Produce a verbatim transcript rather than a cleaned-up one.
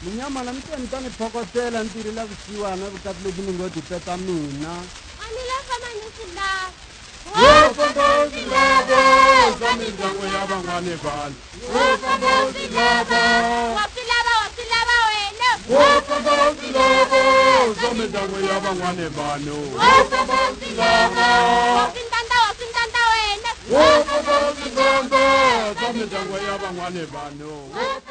Minyama na mtu nitani pokotela ntiri la kusiwana kutapile jiningo dipeta mina. Anila kama nisila. Wokambozi labo, zaminjango yaba ngwane bani. Wokambozi labo. Wapilaba, wapilaba weno. Wokambozi labo, zaminjango yaba ngwane bani. Wokambozi labo. Wapintanda, wapintanda weno. Wokambozi labo, zaminjango yaba ngwane bani.